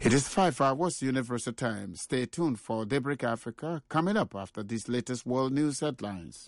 It is 5 hours Universal Time. Stay tuned for Daybreak Africa coming up after these latest world news headlines.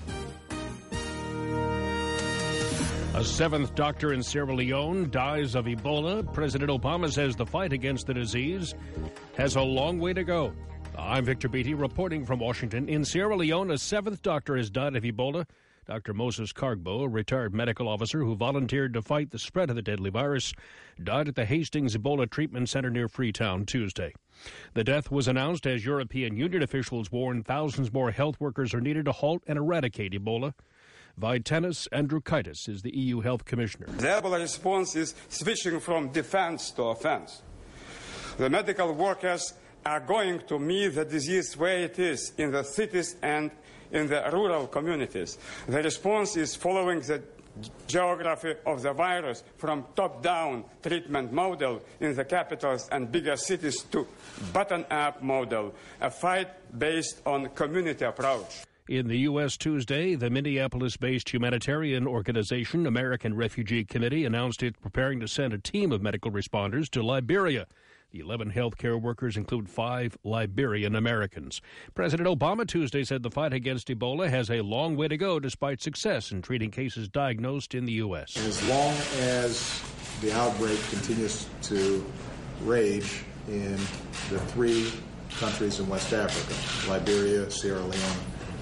A seventh doctor in Sierra Leone dies of Ebola. President Obama says the fight against the disease has a long way to go. I'm Victor Beatty reporting from Washington. In Sierra Leone, a seventh doctor has died of Ebola. Dr. Moses Kargbo, a retired medical officer who volunteered to fight the spread of the deadly virus, died at the Hastings Ebola Treatment Center near Freetown Tuesday. The death was announced as European Union officials warned thousands more health workers are needed to halt and eradicate Ebola. Vytenis Andriukaitis is the EU Health Commissioner. The Ebola response is switching from defense to offense. The medical workers are going to meet the disease where it is, in the cities and in the rural communities. The response is following the geography of the virus from top-down treatment model in the capitals and bigger cities to bottom-up model, a fight based on community approach. In the U.S. Tuesday, the Minneapolis-based humanitarian organization American Refugee Committee announced it's preparing to send a team of medical responders to Liberia. The 11 healthcare workers include 5 Liberian Americans. President Obama Tuesday said the fight against Ebola has a long way to go despite success in treating cases diagnosed in the U.S. As long as the outbreak continues to rage in the 3 countries in West Africa, Liberia, Sierra Leone,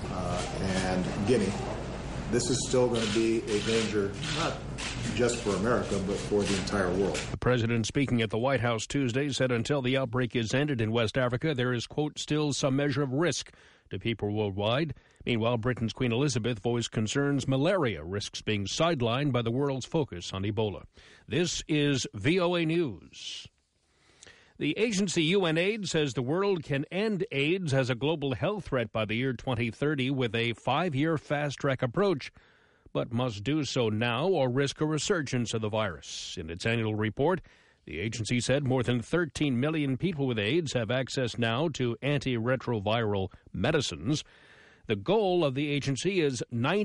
and Guinea, this is still going to be a danger, not just for America, but for the entire world. The president, speaking at the White House Tuesday, said until the outbreak is ended in West Africa, there is, quote, still some measure of risk to people worldwide. Meanwhile, Britain's Queen Elizabeth voiced concerns malaria risks being sidelined by the world's focus on Ebola. This is VOA News. The agency UNAIDS says the world can end AIDS as a global health threat by the year 2030 with a 5-year fast-track approach, but must do so now or risk a resurgence of the virus. In its annual report, the agency said more than 13 million people with AIDS have access now to antiretroviral medicines. The goal of the agency is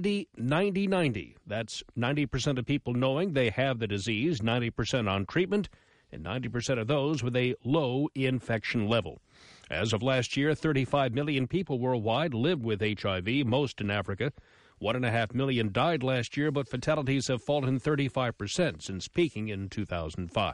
90-90-90. That's 90% of people knowing they have the disease, 90% on treatment, and 90% of those with a low infection level. As of last year, 35 million people worldwide lived with HIV, most in Africa. 1.5 million died last year, but fatalities have fallen 35% since peaking in 2005.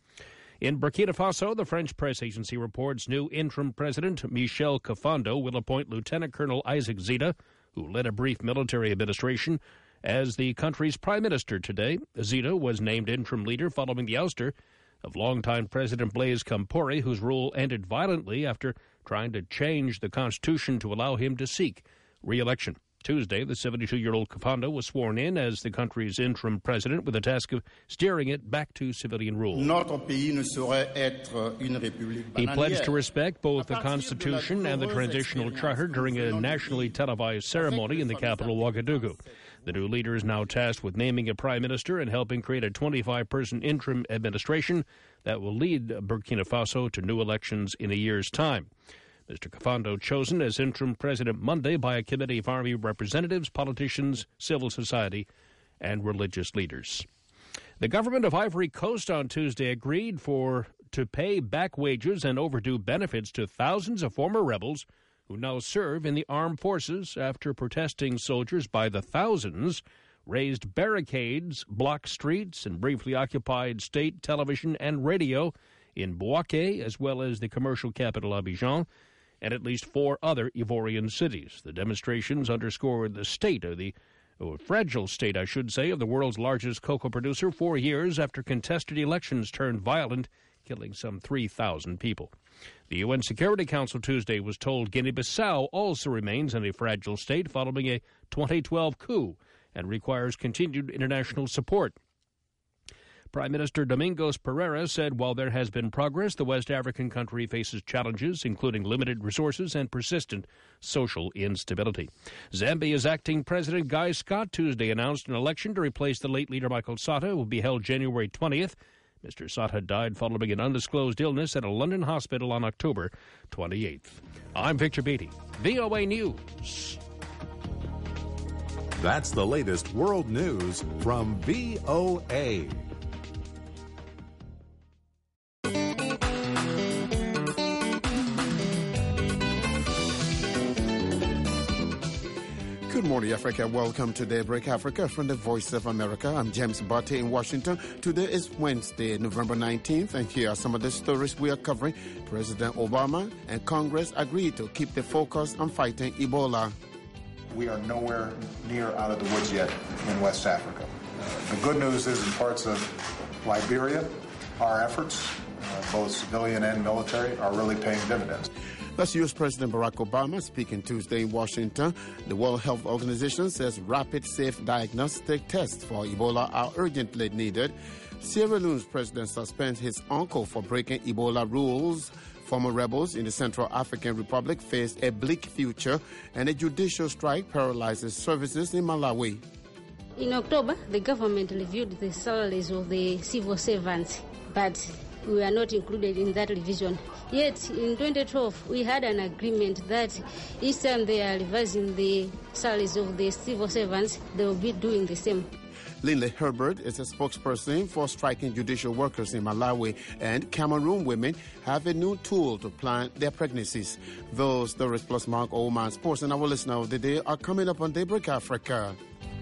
In Burkina Faso, the French press agency reports new interim president Michel Kafando will appoint Lieutenant Colonel Isaac Zita, who led a brief military administration, as the country's prime minister today. Zita was named interim leader following the ouster of longtime President Blaise Compaoré, whose rule ended violently after trying to change the constitution to allow him to seek re-election. Tuesday, the 72-year-old Kafando was sworn in as the country's interim president with the task of steering it back to civilian rule. He pledged to respect both the Constitution and the Transitional Charter during a nationally televised ceremony in the capital, Ouagadougou. The new leader is now tasked with naming a prime minister and helping create a 25-person interim administration that will lead Burkina Faso to new elections in a year's time. Mr. Kafando chosen as interim president Monday by a committee of army representatives, politicians, civil society, and religious leaders. The government of Ivory Coast on Tuesday agreed to pay back wages and overdue benefits to thousands of former rebels who now serve in the armed forces after protesting soldiers by the thousands raised barricades, blocked streets, and briefly occupied state television and radio in Bouaké, as well as the commercial capital Abidjan, and at least 4 other Ivorian cities. The demonstrations underscored the fragile state, I should say, of the world's largest cocoa producer 4 years after contested elections turned violent, killing some 3,000 people. The UN Security Council Tuesday was told Guinea-Bissau also remains in a fragile state following a 2012 coup and requires continued international support. Prime Minister Domingos Pereira said while there has been progress, the West African country faces challenges, including limited resources and persistent social instability. Zambia's acting President Guy Scott Tuesday announced an election to replace the late leader Michael Sata, will be held January 20th. Mr. Sata died following an undisclosed illness at a London hospital on October 28th. I'm Victor Beatty, VOA News. That's the latest world news from VOA. Good morning, Africa. Welcome to Daybreak Africa from the Voice of America. I'm James Barty in Washington. Today is Wednesday, November 19th, and here are some of the stories we are covering. President Obama and Congress agreed to keep the focus on fighting Ebola. We are nowhere near out of the woods yet in West Africa. The good news is in parts of Liberia, our efforts, both civilian and military, are really paying dividends. That's U.S. President Barack Obama speaking Tuesday in Washington. The World Health Organization says rapid, safe diagnostic tests for Ebola are urgently needed. Sierra Leone's president suspends his uncle for breaking Ebola rules. Former rebels in the Central African Republic face a bleak future, and a judicial strike paralyzes services in Malawi. In October, the government reviewed the salaries of the civil servants, but we were not included in that revision. Yet, in 2012, we had an agreement that each time they are revising the salaries of the civil servants, they will be doing the same. Linley Herbert is a spokesperson for striking judicial workers in Malawi, and Cameroon women have a new tool to plan their pregnancies. Those stories plus Mark Oman Sports and our listener of the day are coming up on Daybreak Africa.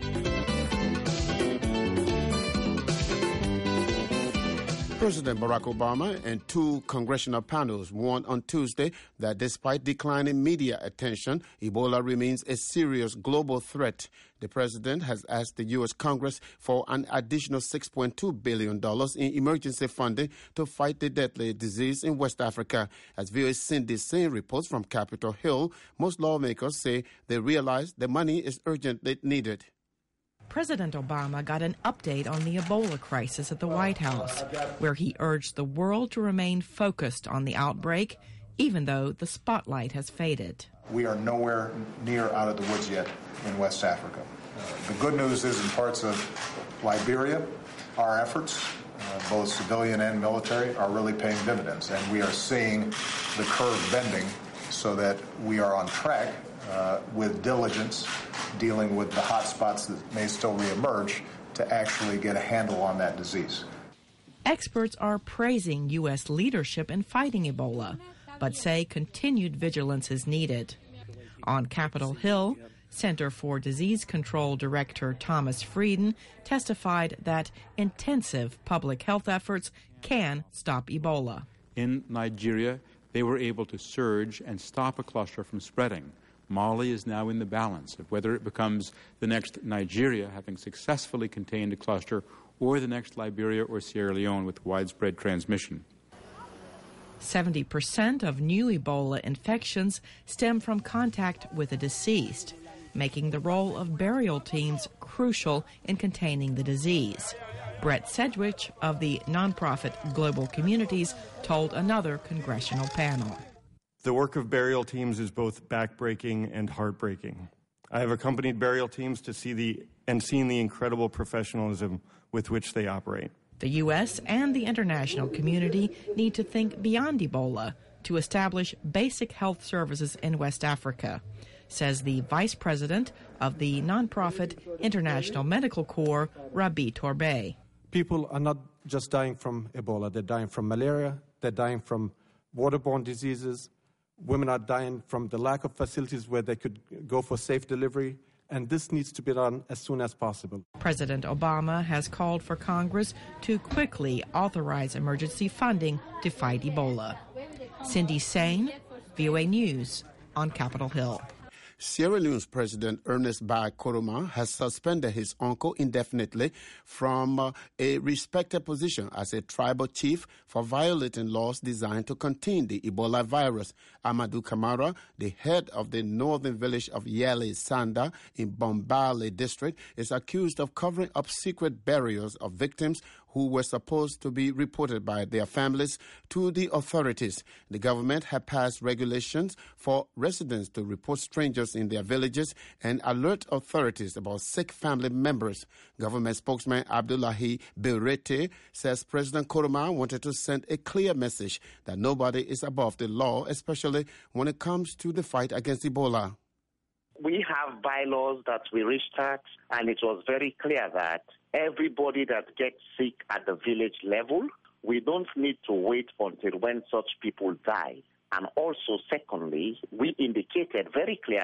President Barack Obama and two congressional panels warned on Tuesday that despite declining media attention, Ebola remains a serious global threat. The president has asked the U.S. Congress for an additional $6.2 billion in emergency funding to fight the deadly disease in West Africa. As VOA's Cindy Singh reports from Capitol Hill, most lawmakers say they realize the money is urgently needed. President Obama got an update on the Ebola crisis at the White House, where he urged the world to remain focused on the outbreak, even though the spotlight has faded. We are nowhere near out of the woods yet in West Africa. The good news is in parts of Liberia, our efforts, both civilian and military, are really paying dividends, and we are seeing the curve bending so that we are on track with diligence, dealing with the hot spots that may still reemerge to actually get a handle on that disease. Experts are praising U.S. leadership in fighting Ebola, but say continued vigilance is needed. On Capitol Hill, Center for Disease Control Director Thomas Frieden testified that intensive public health efforts can stop Ebola. In Nigeria, they were able to surge and stop a cluster from spreading. Mali is now in the balance of whether it becomes the next Nigeria, having successfully contained a cluster, or the next Liberia or Sierra Leone with widespread transmission. 70% of new Ebola infections stem from contact with a deceased, making the role of burial teams crucial in containing the disease. Brett Sedgwick of the nonprofit Global Communities told another congressional panel. The work of burial teams is both backbreaking and heartbreaking. I have accompanied burial teams to seen the incredible professionalism with which they operate. The U.S. and the international community need to think beyond Ebola to establish basic health services in West Africa, says the vice president of the nonprofit International Medical Corps, Rabi Torbey. People are not just dying from Ebola, they're dying from malaria, they're dying from waterborne diseases. Women are dying from the lack of facilities where they could go for safe delivery, and this needs to be done as soon as possible. President Obama has called for Congress to quickly authorize emergency funding to fight Ebola. Cindy Singh, VOA News on Capitol Hill. Sierra Leone's President Ernest Bai Koroma has suspended his uncle indefinitely from a respected position as a tribal chief for violating laws designed to contain the Ebola virus. Amadou Kamara, the head of the northern village of Yele Sanda in Bombale district, is accused of covering up secret burials of victims who were supposed to be reported by their families to the authorities. The government had passed regulations for residents to report strangers in their villages and alert authorities about sick family members. Government spokesman Abdullahi Birete says President Koroma wanted to send a clear message that nobody is above the law, especially when it comes to the fight against Ebola. We have bylaws that we restart, and it was very clear that everybody that gets sick at the village level, we don't need to wait until when such people die. And also, secondly, we indicated very clearly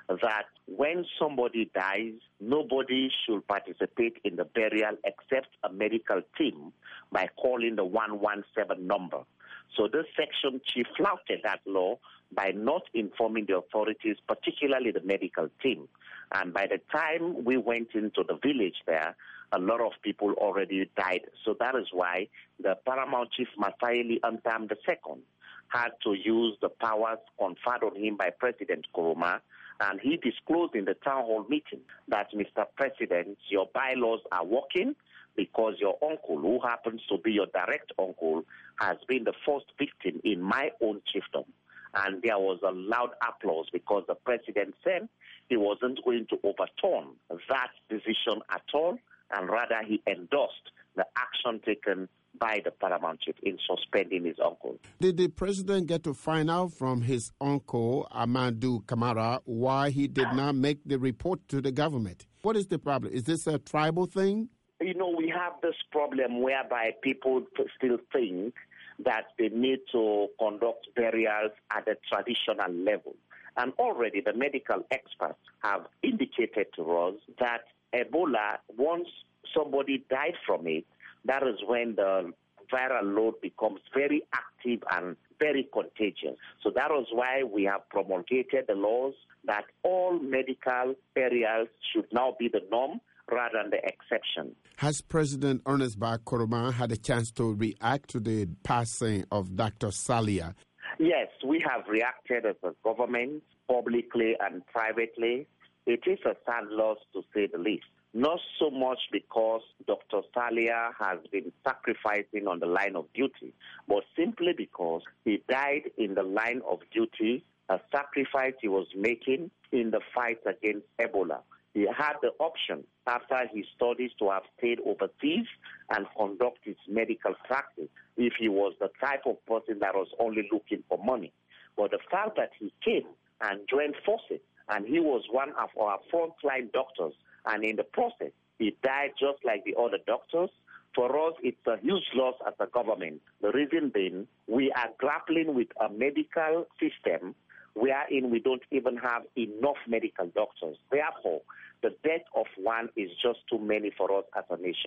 that when somebody dies, nobody should participate in the burial except a medical team by calling the 117 number. So this section chief flouted that law by not informing the authorities, particularly the medical team. And by the time we went into the village there, a lot of people already died. So that is why the Paramount Chief Masaeli Antam II had to use the powers conferred on him by President Nkrumah, and he disclosed in the town hall meeting that, Mr. President, your bylaws are working because your uncle, who happens to be your direct uncle, has been the first victim in my own chiefdom. And there was a loud applause because the president said he wasn't going to overturn that decision at all, and rather he endorsed the action taken by the Paramount Chief in suspending his uncle. Did the president get to find out from his uncle, Amadou Camara, why he did not make the report to the government? What is the problem? Is this a tribal thing? You know, we have this problem whereby people still think that they need to conduct burials at a traditional level. And already the medical experts have indicated to us that Ebola, once somebody died from it, that is when the viral load becomes very active and very contagious. So that is why we have promulgated the laws that all medical burials should now be the norm rather than the exception. Has President Ernest Bai Koroma had a chance to react to the passing of Dr. Salia? Yes, we have reacted as a government, publicly and privately. It is a sad loss, to say the least. Not so much because Dr. Salia has been sacrificing on the line of duty, but simply because he died in the line of duty, a sacrifice he was making in the fight against Ebola. He had the option after his studies to have stayed overseas and conduct his medical practice if he was the type of person that was only looking for money. But the fact that he came and joined forces, and he was one of our frontline doctors, and in the process, he died just like the other doctors. For us, it's a huge loss as a government. The reason being, we are grappling with a medical system wherein we don't even have enough medical doctors. Therefore, the death of one is just too many for us as a nation.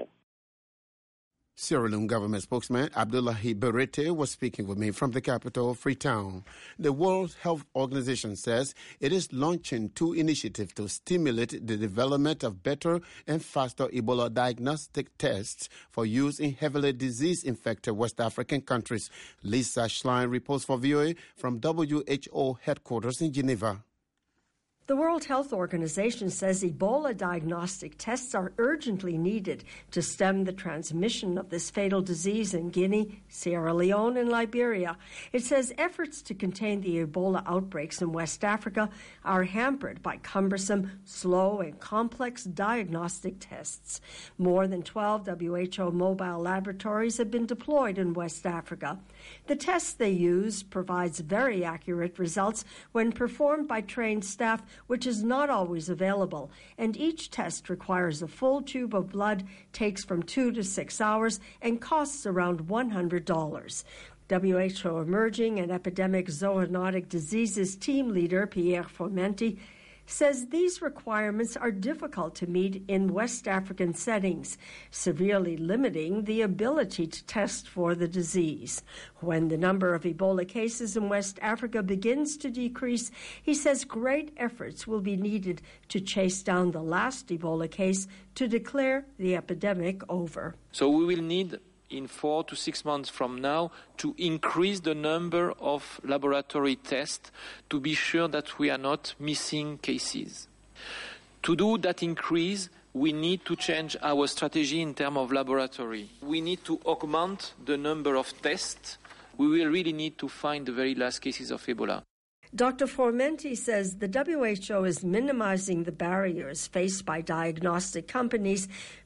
Sierra Leone government spokesman Abdullahi Berete was speaking with me from the capital, Freetown. The World Health Organization says it is launching 2 initiatives to stimulate the development of better and faster Ebola diagnostic tests for use in heavily disease-infected West African countries. Lisa Schlein reports for VOA from WHO headquarters in Geneva. The World Health Organization says Ebola diagnostic tests are urgently needed to stem the transmission of this fatal disease in Guinea, Sierra Leone, and Liberia. It says efforts to contain the Ebola outbreaks in West Africa are hampered by cumbersome, slow, and complex diagnostic tests. More than 12 WHO mobile laboratories have been deployed in West Africa. The tests they use provides very accurate results when performed by trained staff, which is not always available, and each test requires a full tube of blood, takes from 2 to 6 hours, and costs around $100. WHO Emerging and Epidemic Zoonotic Diseases team leader Pierre Fomenti says these requirements are difficult to meet in West African settings, severely limiting the ability to test for the disease. When the number of Ebola cases in West Africa begins to decrease, he says great efforts will be needed to chase down the last Ebola case to declare the epidemic over. So we will need in 4 to 6 months from now to increase the number of laboratory tests to be sure that we are not missing cases. To do that increase, we need to change our strategy in terms of laboratory. We need to augment the number of tests. We will really need to find the very last cases of Ebola. Dr. Formenti says the WHO is minimizing the barriers faced by diagnostic companies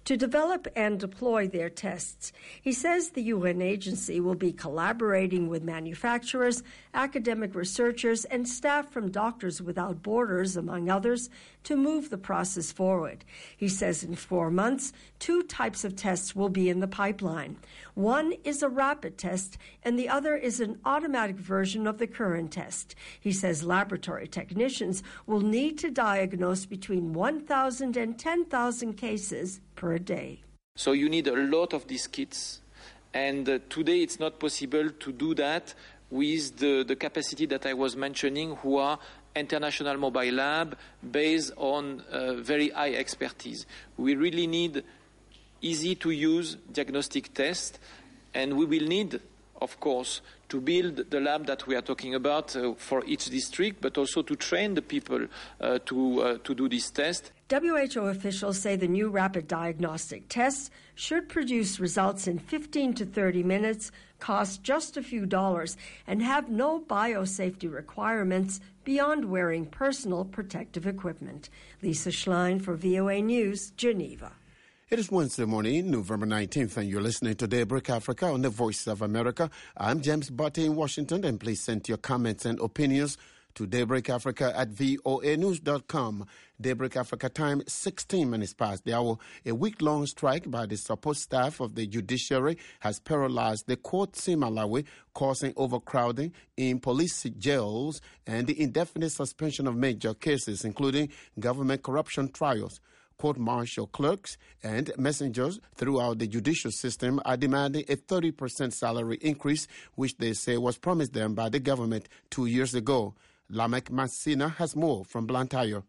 to develop and deploy their tests. He says the UN agency will be collaborating with manufacturers, academic researchers, and staff from Doctors Without Borders, among others, to move the process forward. He says in 4 months, 2 types of tests will be in the pipeline. One is a rapid test, and the other is an automatic version of the current test. He says laboratory technicians will need to diagnose between 1,000 and 10,000 cases per day. So you need a lot of these kits, and today it's not possible to do that with the capacity that I was mentioning, who are international mobile lab based on very high expertise. We really need easy-to-use diagnostic tests, and we will need, of course, to build the lab that we are talking about for each district, but also to train the people to do this test. WHO officials say the new rapid diagnostic tests should produce results in 15 to 30 minutes, cost just a few dollars, and have no biosafety requirements beyond wearing personal protective equipment. Lisa Schlein for VOA News, Geneva. It is Wednesday morning, November 19th, and you're listening to Daybreak Africa on the Voice of America. I'm James Botte in Washington, and please send your comments and opinions to daybreakafrica@voanews.com. Daybreak Africa time, 16 minutes past the hour. A week-long strike by the support staff of the judiciary has paralyzed the courts in Malawi, causing overcrowding in police jails and the indefinite suspension of major cases, including government corruption trials. Court-martial clerks and messengers throughout the judicial system are demanding a 30% salary increase, which they say was promised them by the government 2 years ago. Lamek Masina has more from Blantyre.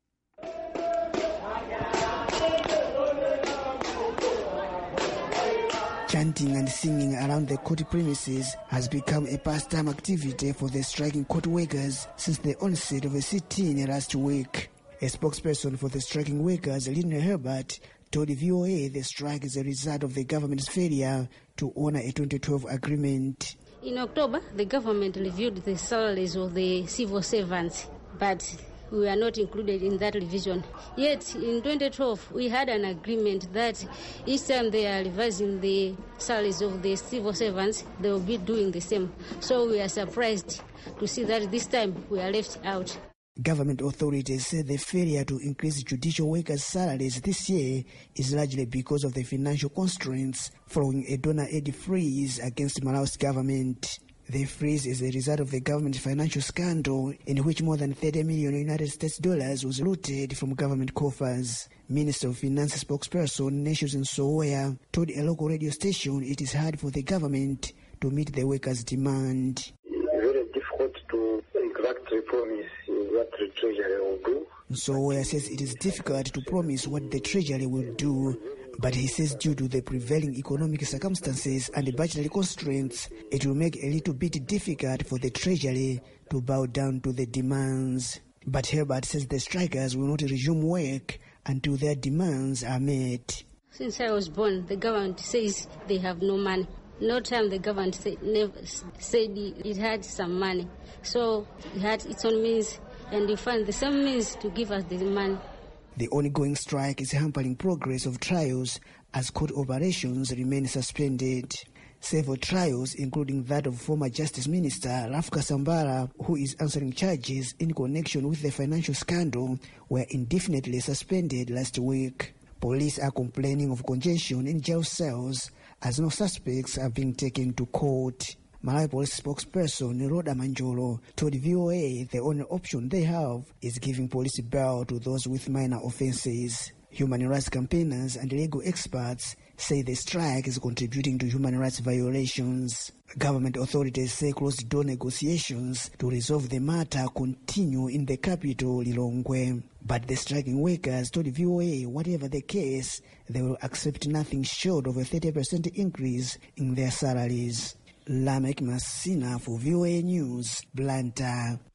Chanting and singing around the court premises has become a pastime activity for the striking court workers since the onset of a sit-in last week. A spokesperson for the striking workers, Lina Herbert, told VOA the strike is a result of the government's failure to honor a 2012 agreement. In October, the government reviewed the salaries of the civil servants, but we were not included in that revision. Yet, in 2012, we had an agreement that each time they are revising the salaries of the civil servants, they will be doing the same. So we are surprised to see that this time we are left out. Government authorities say the failure to increase judicial workers' salaries this year is largely because of the financial constraints following a donor aid freeze against Malawi's government. The freeze is a result of the government's financial scandal in which more than $30 million United States dollars was looted from government coffers. Minister of Finance spokesperson Neshus Nsowoya told a local radio station it is hard for the government to meet the workers' demand. Very difficult to exactly promise what the Treasury will do. Nsowoya says it is difficult to promise what the Treasury will do, but he says due to the prevailing economic circumstances and the budgetary constraints, it will make a little bit difficult for the Treasury to bow down to the demands. But Herbert says the strikers will not resume work until their demands are met. Since I was born, the government says they have no money. No time the government never said it had some money. So it had its own means, and you find the same means to give us the money. The ongoing strike is hampering progress of trials as court operations remain suspended. Several trials, including that of former Justice Minister Rafka Sambara, who is answering charges in connection with the financial scandal, were indefinitely suspended last week. Police are complaining of congestion in jail cells as no suspects are being taken to court. Malawi Police spokesperson Rhoda Manjolo told VOA the only option they have is giving police bail to those with minor offenses. Human rights campaigners and legal experts say the strike is contributing to human rights violations. Government authorities say closed-door negotiations to resolve the matter continue in the capital, Lilongwe. But the striking workers told VOA whatever the case, they will accept nothing short of a 30% increase in their salaries. Lamek Masina for VOA News, Blantyre.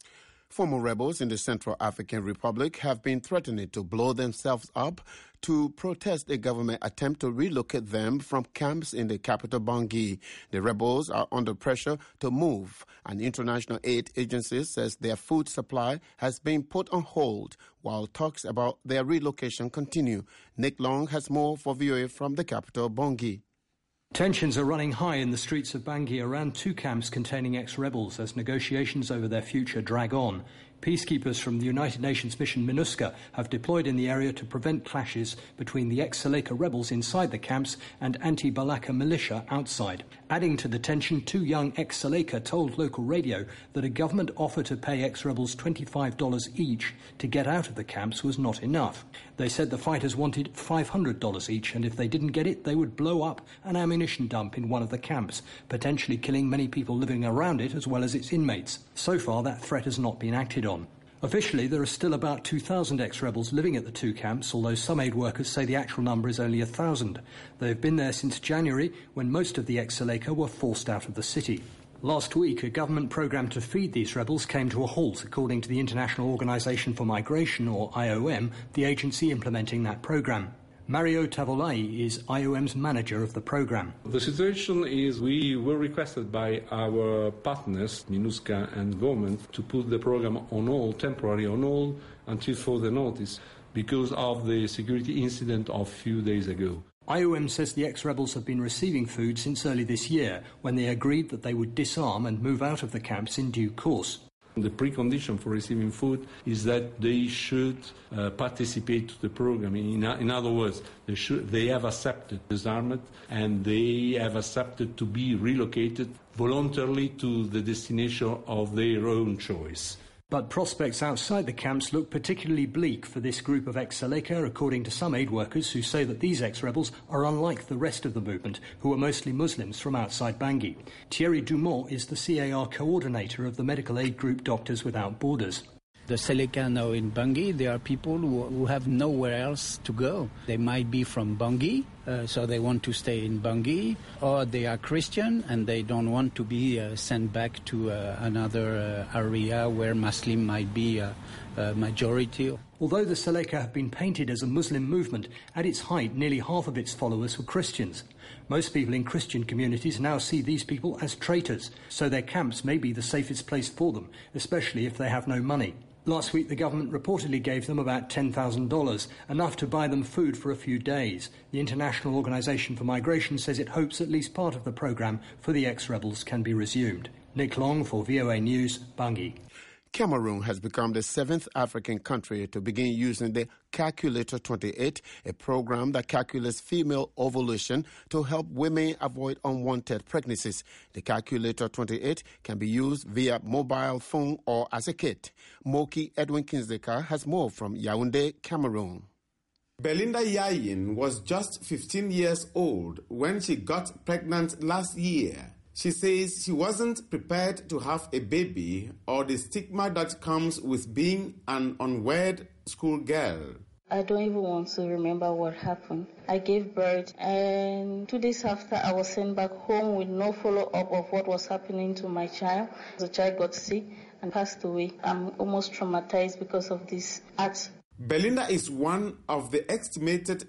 Former rebels in the Central African Republic have been threatening to blow themselves up to protest a government attempt to relocate them from camps in the capital Bangui. The rebels are under pressure to move. An international aid agency says their food supply has been put on hold while talks about their relocation continue. Nick Long has more for VOA from the capital Bangui. Tensions are running high in the streets of Bangui around two camps containing ex-rebels as negotiations over their future drag on. Peacekeepers from the United Nations mission MINUSCA have deployed in the area to prevent clashes between the ex-Seleka rebels inside the camps and anti-Balaka militia outside. Adding to the tension, two young ex-Seleka told local radio that a government offer to pay ex-rebels $25 each to get out of the camps was not enough. They said the fighters wanted $500 each, and if they didn't get it, they would blow up an ammunition dump in one of the camps, potentially killing many people living around it as well as its inmates. So far, that threat has not been acted on. Officially, there are still about 2,000 ex-rebels living at the two camps, although some aid workers say the actual number is only 1,000. They have been there since January, when most of the ex-Seleka were forced out of the city. Last week, a government programme to feed these rebels came to a halt, according to the International Organization for Migration, or IOM, the agency implementing that programme. Mario Tavolai is IOM's manager of the programme. The situation is we were requested by our partners, MINUSCA and government, to put the programme on hold, temporarily on hold, until further notice, because of the security incident of a few days ago. IOM says the ex-rebels have been receiving food since early this year, when they agreed that they would disarm and move out of the camps in due course. The precondition for receiving food is that they should participate to the program. In other words, they have accepted disarmament and they have accepted to be relocated voluntarily to the destination of their own choice. But prospects outside the camps look particularly bleak for this group of ex-Seleka, according to some aid workers who say that these ex-rebels are unlike the rest of the movement, who are mostly Muslims from outside Bangui. Thierry Dumont is the CAR coordinator of the medical aid group Doctors Without Borders. The Seleka now in Bangui, there are people who have nowhere else to go. They might be from Bangui, so they want to stay in Bangui, or they are Christian and they don't want to be sent back to another area where Muslim might be a majority. Although the Seleka have been painted as a Muslim movement, at its height nearly half of its followers were Christians. Most people in Christian communities now see these people as traitors, so their camps may be the safest place for them, especially if they have no money. Last week, the government reportedly gave them about $10,000, enough to buy them food for a few days. The International Organization for Migration says it hopes at least part of the programme for the ex-rebels can be resumed. Nick Long for VOA News, Bangui. Cameroon has become the 7th African country to begin using the Calculator 28, a program that calculates female ovulation to help women avoid unwanted pregnancies. The Calculator 28 can be used via mobile phone or as a kit. Moki Edwin Kinzeka has more from Yaoundé, Cameroon. Belinda Yayin was just 15 years old when she got pregnant last year. She says she wasn't prepared to have a baby or the stigma that comes with being an unwed schoolgirl. I don't even want to remember what happened. I gave birth and 2 days after I was sent back home with no follow-up of what was happening to my child. The child got sick and passed away. I'm almost traumatized because of this act. Belinda is one of the estimated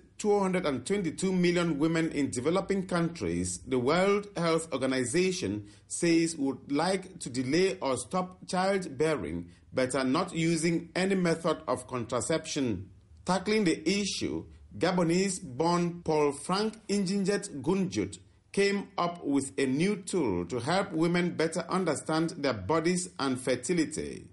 222 million women in developing countries the World Health Organization says would like to delay or stop childbearing but are not using any method of contraception. Tackling the issue, Gabonese-born Paul-Frank Inginget Gunjut came up with a new tool to help women better understand their bodies and fertility.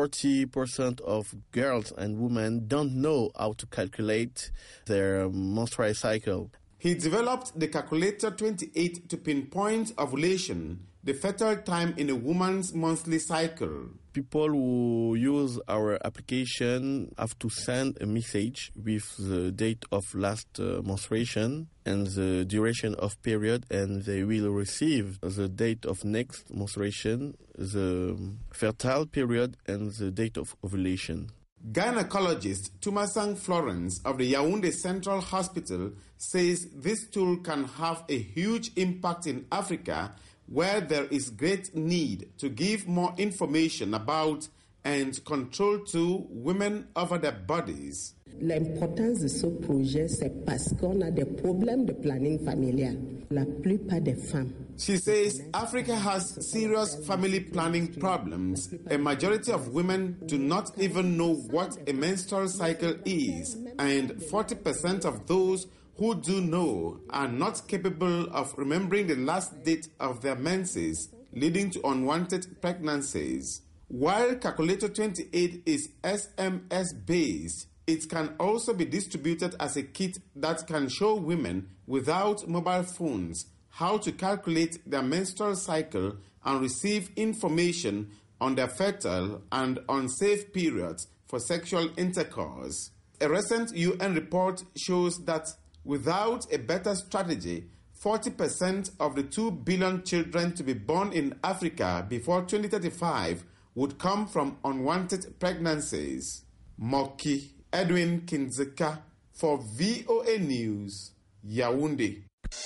40% of girls and women don't know how to calculate their menstrual cycle. He developed the Calculator 28 to pinpoint ovulation, the fertile time in a woman's monthly cycle. People who use our application have to send a message with the date of last menstruation and the duration of period, and they will receive the date of next menstruation, the fertile period, and the date of ovulation. Gynecologist Tumasang Florence of the Yaoundé Central Hospital says this tool can have a huge impact in Africa, where there is great need to give more information about and control to women over their bodies. L'importance de ce projet, c'est parce qu'on a des problèmes de planning familial. La plupart des femmes. She says Africa has serious family planning problems. A majority of women do not even know what a menstrual cycle is, and 40% of those who do know are not capable of remembering the last date of their menses, leading to unwanted pregnancies. While Calculator 28 is SMS-based, it can also be distributed as a kit that can show women without mobile phones how to calculate their menstrual cycle and receive information on their fertile and unsafe periods for sexual intercourse. A recent UN report shows that without a better strategy, 40% of the 2 billion children to be born in Africa before 2035 would come from unwanted pregnancies. Moki Edwin Kinzeka for VOA News, Yaoundé.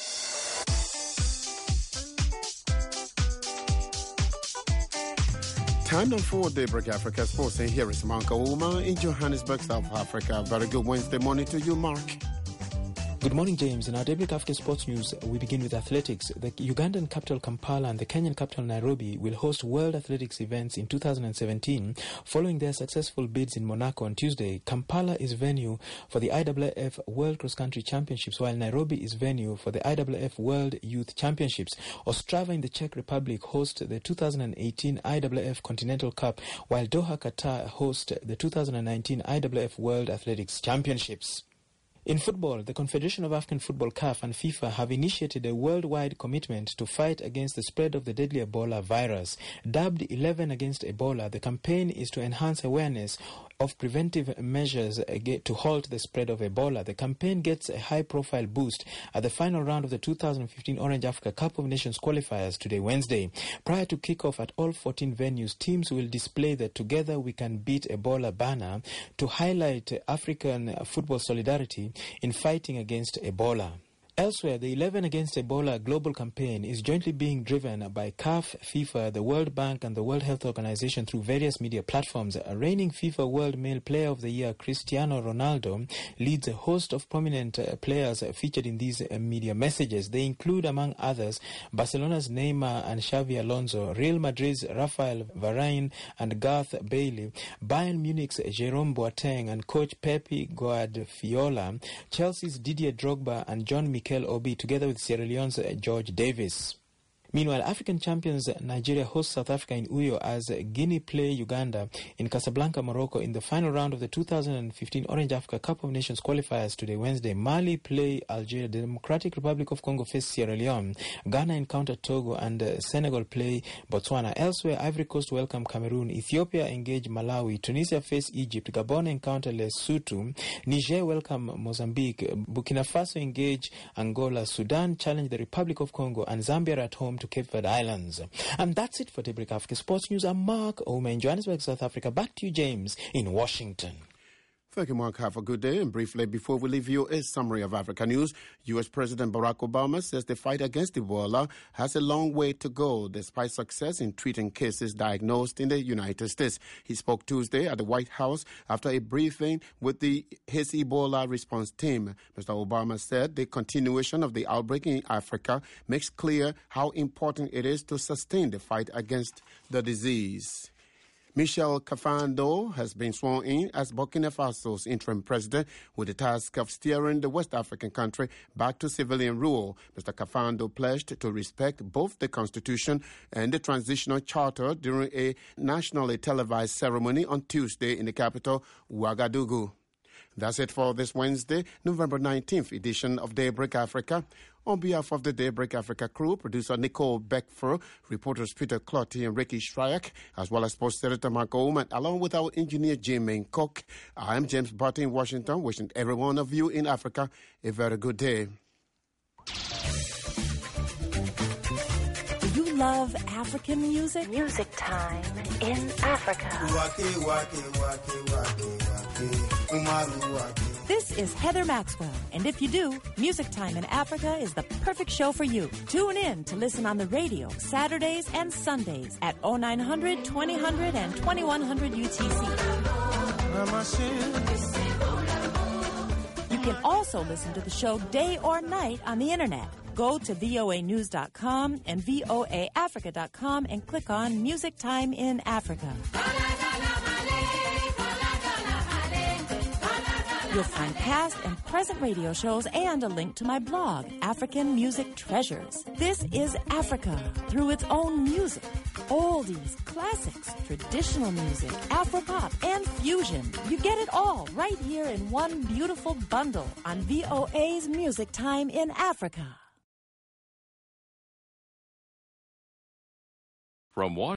Time now for Daybreak Africa Sports, and here is Mark Ouma in Johannesburg, South Africa. Very good Wednesday morning to you, Mark. Good morning, James. In our Daybreak Africa Sports News, we begin with athletics. The Ugandan capital Kampala and the Kenyan capital Nairobi will host World Athletics events in 2017 following their successful bids in Monaco on Tuesday. Kampala is venue for the IAAF World Cross Country Championships, while Nairobi is venue for the IAAF World Youth Championships. Ostrava in the Czech Republic host the 2018 IAAF Continental Cup, while Doha, Qatar host the 2019 IAAF World Athletics Championships. In football, the Confederation of African Football, CAF, and FIFA have initiated a worldwide commitment to fight against the spread of the deadly Ebola virus. Dubbed 11 Against Ebola, the campaign is to enhance awareness of preventive measures to halt the spread of Ebola. The campaign gets a high-profile boost at the final round of the 2015 Orange Africa Cup of Nations qualifiers today, Wednesday. Prior to kickoff at all 14 venues, teams will display the Together We Can Beat Ebola banner to highlight African football solidarity in fighting against Ebola. Elsewhere, the 11 Against Ebola global campaign is jointly being driven by CAF, FIFA, the World Bank, and the World Health Organization through various media platforms. A reigning FIFA World Male Player of the Year, Cristiano Ronaldo, leads a host of prominent players featured in these media messages. They include, among others, Barcelona's Neymar and Xavi Alonso, Real Madrid's Rafael Varane and Gareth Bale, Bayern Munich's Jerome Boateng and coach Pepe Guardiola, Chelsea's Didier Drogba and John Mikel Obi, together with Sierra Leone's George Davis. Meanwhile, African champions Nigeria host South Africa in Uyo as Guinea play Uganda in Casablanca, Morocco in the final round of the 2015 Orange Africa Cup of Nations qualifiers today, Wednesday. Mali play Algeria, the Democratic Republic of Congo face Sierra Leone, Ghana encounter Togo, and Senegal play Botswana. Elsewhere, Ivory Coast welcome Cameroon, Ethiopia engage Malawi, Tunisia face Egypt, Gabon encounter Lesotho, Niger welcome Mozambique, Burkina Faso engage Angola, Sudan challenge the Republic of Congo, and Zambia at home to Cape Verde Islands. And that's it for Daybreak Africa Sports News. I'm Mark Ouma in Johannesburg, South Africa. Back to you, James, in Washington. Thank you, Mark. Have a good day. And briefly, before we leave you, a summary of Africa news. U.S. President Barack Obama says the fight against Ebola has a long way to go, despite success in treating cases diagnosed in the United States. He spoke Tuesday at the White House after a briefing with his Ebola response team. Mr. Obama said the continuation of the outbreak in Africa makes clear how important it is to sustain the fight against the disease. Michel Kafando has been sworn in as Burkina Faso's interim president with the task of steering the West African country back to civilian rule. Mr. Kafando pledged to respect both the constitution and the transitional charter during a nationally televised ceremony on Tuesday in the capital, Ouagadougou. That's it for this Wednesday, November 19th edition of Daybreak Africa. On behalf of the Daybreak Africa crew, producer Nicole Beckfer, reporters Peter Clotty and Ricky Shryak, as well as sports editor Mark Oman, along with our engineer Jim Cook, I am James Barton in Washington, wishing every one of you in Africa a very good day. Do you love African music? Music time in Africa. This is Heather Maxwell, and if you do, Music Time in Africa is the perfect show for you. Tune in to listen on the radio Saturdays and Sundays at 0900, 2000, and 2100 UTC. You can also listen to the show day or night on the internet. Go to voanews.com and voaafrica.com and click on Music Time in Africa. You'll find past and present radio shows and a link to my blog, African Music Treasures. This is Africa through its own music. Oldies, classics, traditional music, Afropop, and fusion. You get it all right here in one beautiful bundle on VOA's Music Time in Africa. From